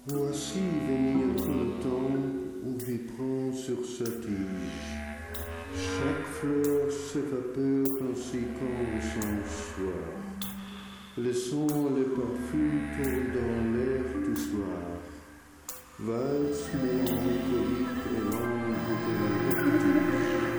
Voici venir le temps où vibrant sur sa tige, chaque fleur s'évapore dans ses camps sans soir. Le son et le parfum tombent dans l'air du soir. Valse mélancolique et l'ombre de la vertige.